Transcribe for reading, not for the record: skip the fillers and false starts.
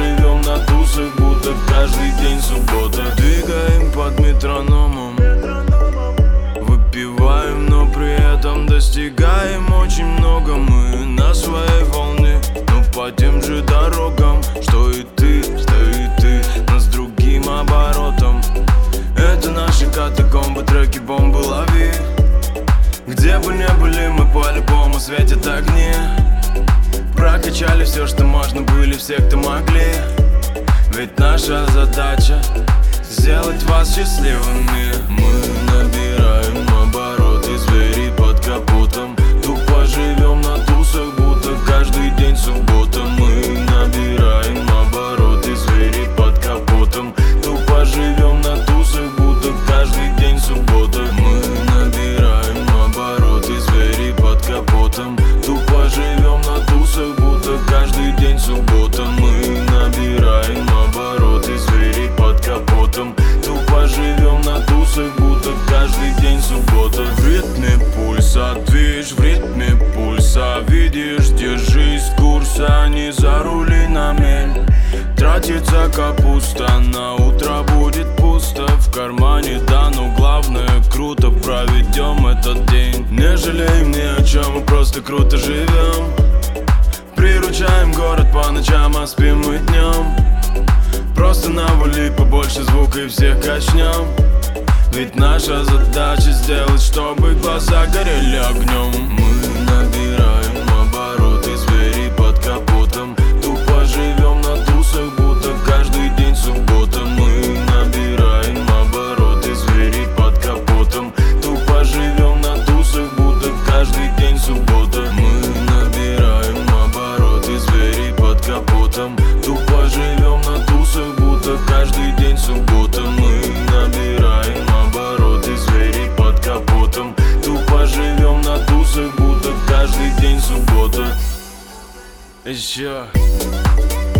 живем на тусах, будто каждый день суббота. Двигаем под метрономом, выпиваем, но при этом достигаем очень много. Мы на своей волне, но по тем же дорогам, что и ты, но с другим оборотом. Это наши катакомбы, треки бомбы лови. Где бы ни были, мы по-любому светят огни. Прокачали все, что можно, были все, кто могли. Ведь наша задача сделать вас счастливыми. Мы набираем обороты, звери под капотом. Тупо живем на тусах, будто каждый день суббота. Мы набираем обороты, звери под капотом. Тупо живем на тусах, будто каждый день суббота. Мы набираем обороты, звери под капотом. Тупо живем на тусах, будто каждый день суббота. Мы набираем обороты, звери под капотом. Тупо живем на тусах, будто каждый день суббота. В ритме пульса движ, в ритме пульса видишь, держись курса, не зарули на мель. Тратится капуста, на утро будет пусто в кармане, да, но главное круто проведем этот день. Не жалеем ни о чем, мы просто круто живем. Приручаем город по ночам, а спим мы днем. Просто навали побольше звука и всех качнем. Ведь наша задача сделать, чтобы глаза горели огнем. Мы набираем обороты, звери под капотом. Тупо живем на тусах, будто каждый день суббота. Мы набираем обороты, звери под капотом. Тупо живем на тусах, будто каждый день суббота. Мы набираем обороты, звери под капотом. Тупо живем на тусах, будто каждый день суббота. Мы набираем обороты, звери под капотом. Тупо живем на тусах, будто каждый день суббота. Еще